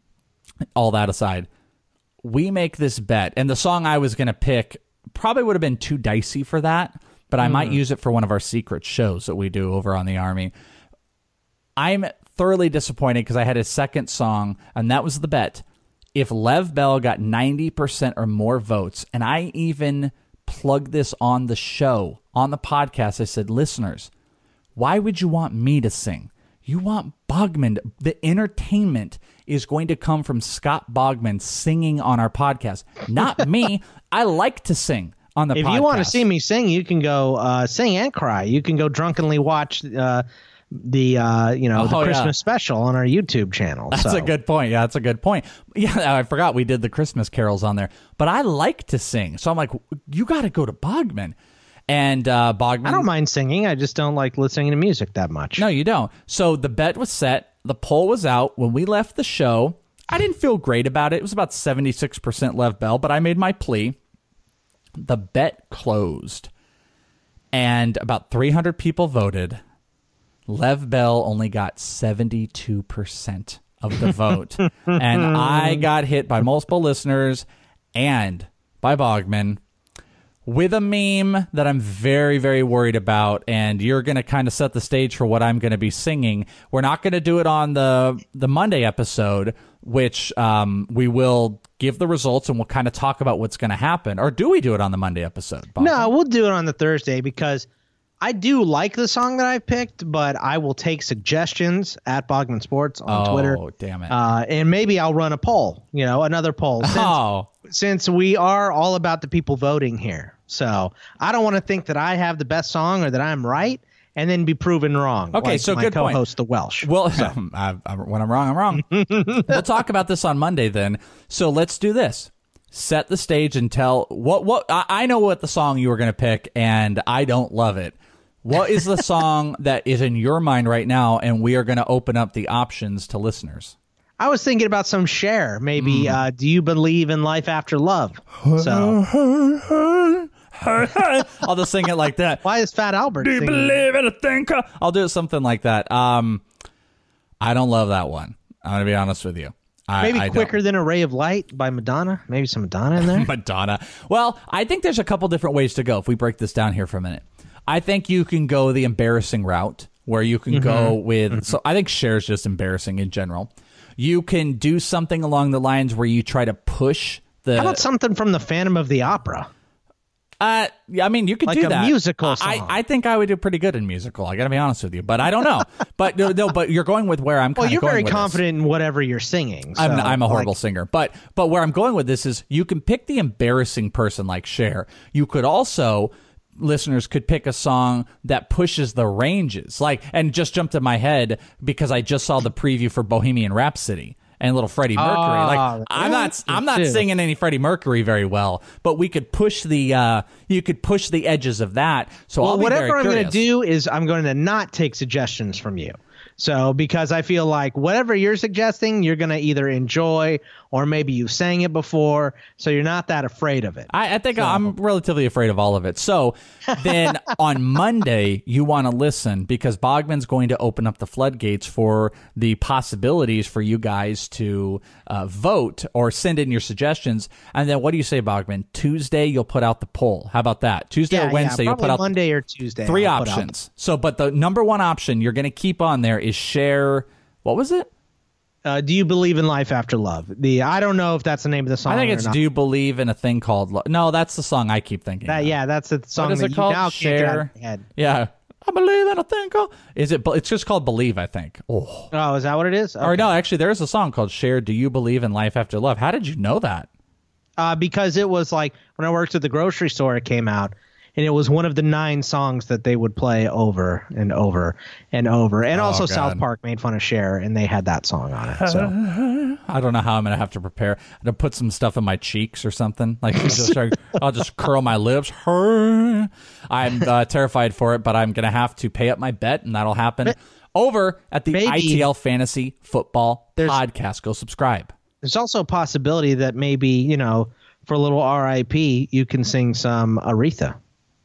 all that aside, we make this bet, and the song I was going to pick probably would have been too dicey for that, but I might use it for one of our secret shows that we do over on the Army. I'm thoroughly disappointed because I had a second song, and that was the bet. If Lev Bell got 90% or more votes, and I even plugged this on the show, on the podcast, I said, listeners, why would you want me to sing? You want Bogman. The entertainment is going to come from Scott Bogman singing on our podcast, not me. I like to sing on the podcast. If you want to see me sing, you can go sing and cry. You can go drunkenly watch the Christmas special on our YouTube channel. That's a good point. Yeah, that's a good point. Yeah, I forgot we did the Christmas carols on there. But I like to sing. So I'm like, you got to go to Bogman. And Bogman, I don't mind singing. I just don't like listening to music that much. No, you don't. So the bet was set. The poll was out. When we left the show, I didn't feel great about it. It was about 76% Lev Bell, but I made my plea. The bet closed. And about 300 people voted. Lev Bell only got 72% of the vote. And I got hit by multiple listeners and by Bogman with a meme that I'm very, very worried about, and you're going to kind of set the stage for what I'm going to be singing. We're not going to do it on the Monday episode, which we will give the results, and we'll kind of talk about what's going to happen. Or do we do it on the Monday episode, Bob? No, we'll do it on the Thursday, because I do like the song that I've picked, but I will take suggestions at Bogman Sports on Twitter. Oh, damn it. And maybe I'll run a poll, another poll. Since we are all about the people voting here. So I don't want to think that I have the best song or that I'm right. and then be proven wrong. Okay, like so my good point. co-host, the Welsh. Well, when I'm wrong, I'm wrong. We'll talk about this on Monday then. So let's do this. Set the stage and tell what I know what the song you were going to pick, and I don't love it. What is the song that is in your mind right now, and we are going to open up the options to listeners? I was thinking about some Cher. Maybe, do you believe in life after love? So I'll just sing it like that. Why is Fat Albert Do you singing? believe in a thinker? I'll do it something like that. I don't love that one. I'm going to be honest with you. Maybe Quicker Than a Ray of Light by Madonna. Maybe some Madonna in there. Madonna. Well, I think there's a couple different ways to go if we break this down here for a minute. I think you can go the embarrassing route where you can go with... So I think Cher's just embarrassing in general. You can do something along the lines where you try to push the... How about something from the Phantom of the Opera? Yeah, I mean, you could like do that. Like a musical song. I think I would do pretty good in musical. I got to be honest with you, but I don't know. But no, but you're going with where I'm. Well, you're very with confident in whatever you're singing. So, I'm a horrible singer, but where I'm going with this is you can pick the embarrassing person like Cher. You could also. Listeners could pick a song that pushes the ranges, and just jumped in my head because I just saw the preview for Bohemian Rhapsody and little Freddie Mercury. I'm not singing any Freddie Mercury very well, but we could push the you could push the edges of that. So I'll be whatever very I'm going to curious. do is I'm going to not take suggestions from you. So because I feel like whatever you're suggesting, you're going to either enjoy or maybe you sang it before, so you're not that afraid of it. I think I'm relatively afraid of all of it. So then on Monday, you want to listen because Bogman's going to open up the floodgates for the possibilities for you guys to vote or send in your suggestions. And then what do you say, Bogman? Tuesday, you'll put out the poll. How about that? Tuesday or Wednesday, you'll put out Monday or Tuesday. 3 options. So, but the number one option you're going to keep on there is Cher. What was it? Do you believe in life after love? I don't know if that's the name of the song. I think it's or not. Do You Believe in a Thing Called Love? No, that's the song I keep thinking. Yeah, that's the song what is that it called? you now can't get out Cher. of your head. Yeah. I believe in a thing called... Is it? It's just called Believe, I think. Oh, is that what it is? Okay. Or no, actually, there is a song called Cher, Do You Believe in Life After Love? How did you know that? Because it was like when I worked at the grocery store, it came out. And it was one of the 9 songs that they would play over and over and over. And also God. South Park made fun of Cher, and they had that song on it. So I don't know how I'm going to have to prepare. To put some stuff in my cheeks or something. I'll just curl my lips. I'm terrified for it, but I'm going to have to pay up my bet, and that'll happen over at the ITL Fantasy Football Podcast. Go subscribe. There's also a possibility that maybe, for a little RIP, you can sing some Aretha.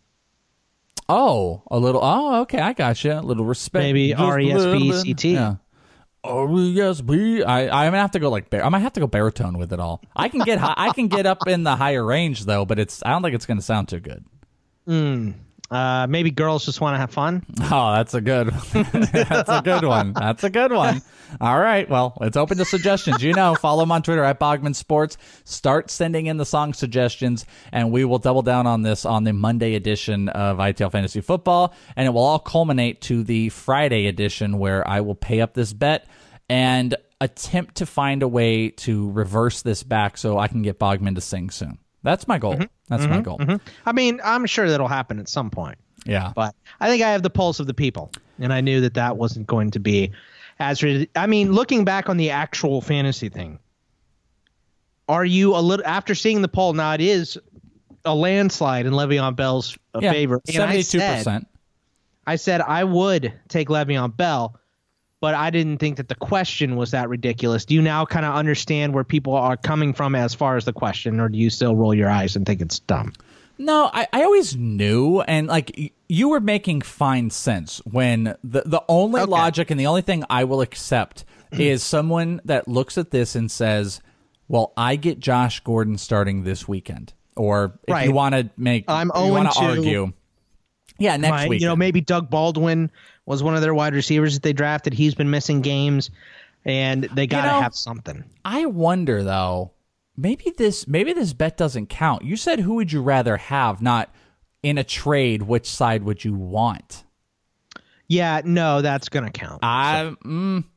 Oh, a little. Oh, okay, I got you. A little respect. Maybe R-E-S-P-E-C-T. Yeah. R-E-S-P. I'm gonna have to go I might have to go baritone with it all. I can get I can get up in the higher range though, but I don't think it's gonna sound too good. Maybe Girls Just Want to Have Fun. Oh, that's a good that's a good one. That's a good one. All right. Well, it's open to suggestions. Follow him on Twitter at Bogman Sports. Start sending in the song suggestions, and we will double down on this on the Monday edition of ITL Fantasy Football, and it will all culminate to the Friday edition where I will pay up this bet and attempt to find a way to reverse this back so I can get Bogman to sing soon. That's my goal. That's my goal. I mean, I'm sure that'll happen at some point. Yeah. But I think I have the pulse of the people, and I knew that wasn't going to be as... I mean, looking back on the actual fantasy thing, are you a little... After seeing the poll, now it is a landslide in Le'Veon Bell's favor. 72%. I said I would take Le'Veon Bell, but I didn't think that the question was that ridiculous. Do you now kind of understand where people are coming from as far as the question, or do you still roll your eyes and think it's dumb? No, I always knew, and you were making fine sense when the only logic and the only thing I will accept is someone that looks at this and says, well, I get Josh Gordon starting this weekend. Or if you want to argue. Yeah, next week. Maybe Doug Baldwin was one of their wide receivers that they drafted. He's been missing games, and they got to have something. I wonder, though, maybe this bet doesn't count. You said who would you rather have, not in a trade, which side would you want? Yeah, no, that's going to count. I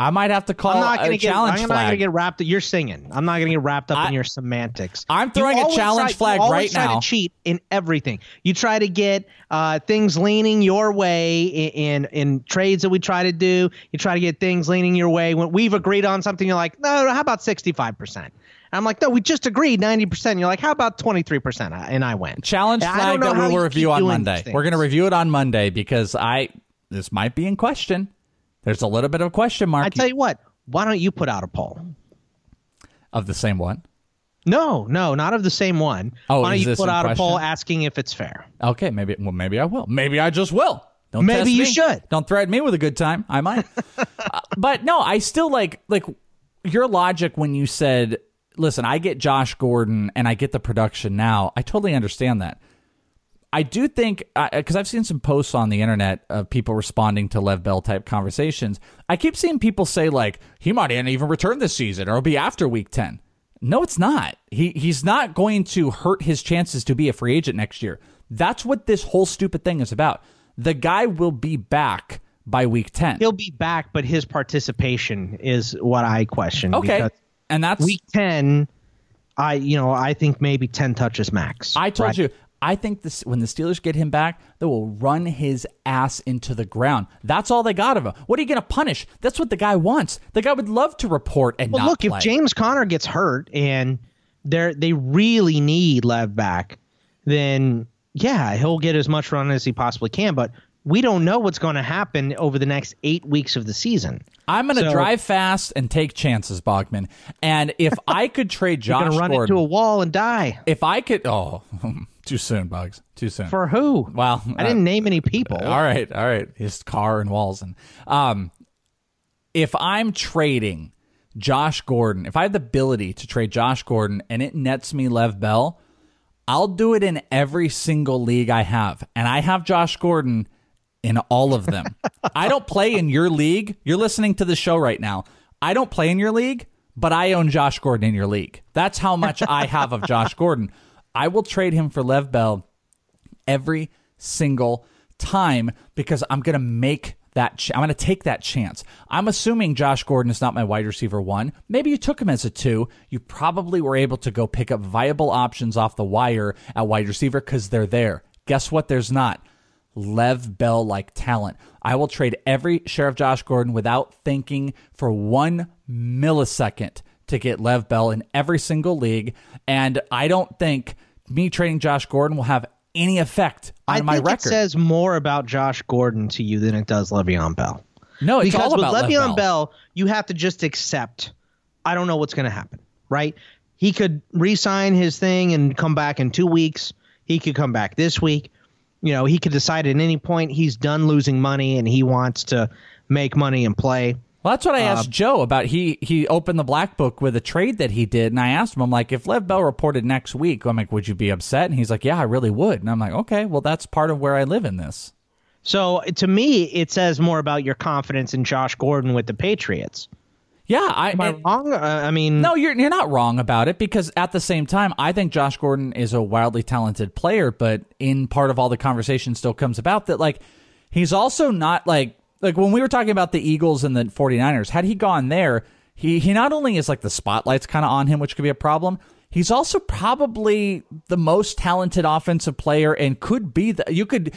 I might have to call a challenge flag. I'm not going to get wrapped. You're singing. I'm not going to get wrapped up in your semantics. I'm throwing a challenge flag right now. You try to cheat in everything. You try to get things leaning your way in trades that we try to do. You try to get things leaning your way. When we've agreed on something, you're like, no, how about 65%? I'm like, no, we just agreed 90%. You're like, how about 23%? And I win. Challenge flag that we will review on Monday. We're going to review it on Monday because this might be in question. There's a little bit of a question mark. I tell you what, why don't you put out a poll? Of the same one? No, not of the same one. Oh, why don't you put out a poll asking if it's fair? Okay, maybe I will. Maybe I just will. Don't test maybe you me. should. Don't threaten me with a good time. I might. But no, I still like your logic when you said, listen, I get Josh Gordon and I get the production now. I totally understand that. I do think, because I've seen some posts on the internet of people responding to Lev Bell type conversations. I keep seeing people say, like, he might not even return this season or it'll be after week 10. No, it's not. He's not going to hurt his chances to be a free agent next year. That's what this whole stupid thing is about. The guy will be back by week 10. He'll be back, but his participation is what I question. Okay. And that's week 10. I think maybe 10 touches max. I told you. I think when the Steelers get him back, they will run his ass into the ground. That's all they got of him. What are you going to punish? That's what the guy wants. The guy would love to report and not play. If James Conner gets hurt and they really need Lev back, then yeah, he'll get as much run as he possibly can. But we don't know what's going to happen over the next 8 weeks of the season. I'm going to drive fast and take chances, Bogman. And if I could trade Josh Gordon, you're going to run into a wall and die. If I could, too soon, Bugs. Too soon. For who? Well, I didn't name any people. All right. His car and walls. And if I'm trading Josh Gordon, if I have the ability to trade Josh Gordon and it nets me Lev Bell, I'll do it in every single league I have. And I have Josh Gordon in all of them. I don't play in your league. You're listening to the show right now. I don't play in your league, but I own Josh Gordon in your league. That's how much I have of Josh Gordon. I will trade him for Lev Bell every single time because I'm going to make that. I'm going to take that chance. I'm assuming Josh Gordon is not my wide receiver 1. Maybe you took him as a 2. You probably were able to go pick up viable options off the wire at wide receiver because they're there. Guess what? There's not. Lev Bell-like talent. I will trade every share of Josh Gordon without thinking for 1 millisecond to get Lev Bell in every single league, and I don't think me trading Josh Gordon will have any effect on my record. I think it says more about Josh Gordon to you than it does Le'Veon Bell. No, it's all about Le'Veon Lev Bell. You have to just accept, I don't know what's going to happen, right? He could re-sign his thing and come back in 2 weeks. He could come back this week. He could decide at any point he's done losing money and he wants to make money and play. Well, that's what I asked Joe about. He opened the black book with a trade that he did, and I asked him, I'm like, if Lev Bell reported next week, I'm like, would you be upset? And he's like, yeah, I really would. And I'm like, okay, well, that's part of where I live in this. So to me, it says more about your confidence in Josh Gordon with the Patriots. Yeah, am I wrong? No, you're not wrong about it because at the same time, I think Josh Gordon is a wildly talented player, but in part of all the conversation still comes about that, like, he's also not like when we were talking about the Eagles and the 49ers, had he gone there, he not only is like the spotlight's kind of on him, which could be a problem, he's also probably the most talented offensive player and could be you could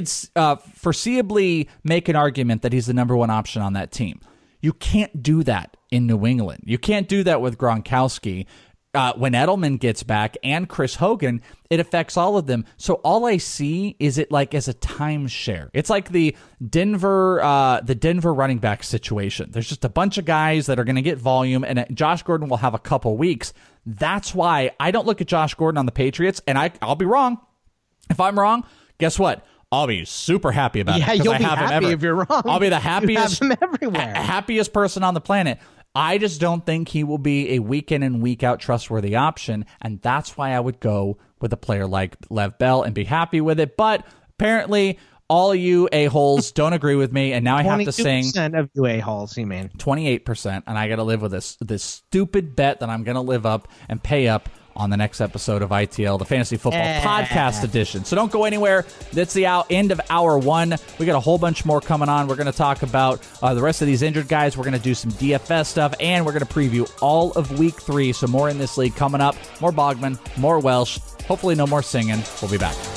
foreseeably make an argument that he's the number 1 option on that team. You can't do that in New England. You can't do that with Gronkowski. When Edelman gets back and Chris Hogan, it affects all of them. So all I see is it like as a timeshare. It's like the Denver running back situation. There's just a bunch of guys that are going to get volume, and Josh Gordon will have a couple weeks. That's why I don't look at Josh Gordon on the Patriots, and I'll be wrong. If I'm wrong, guess what? I'll be super happy about it. Yeah, you'll be happy if you're wrong. I'll be the happiest, you have him everywhere. Happiest person on the planet. I just don't think he will be a week in and week out trustworthy option, and that's why I would go with a player like Lev Bell and be happy with it. But apparently, all you a-holes don't agree with me, and now I have to sing 22% of you a-holes, you mean 28%, and I got to live with this stupid bet that I'm going to live up and pay up on the next episode of ITL, the Fantasy Football Podcast Edition. So don't go anywhere. That's the end of hour 1. We got a whole bunch more coming on. We're going to talk about the rest of these injured guys. We're going to do some DFS stuff, and we're going to preview all of Week 3. So more in this league coming up. More Bogman, more Welsh. Hopefully no more singing. We'll be back.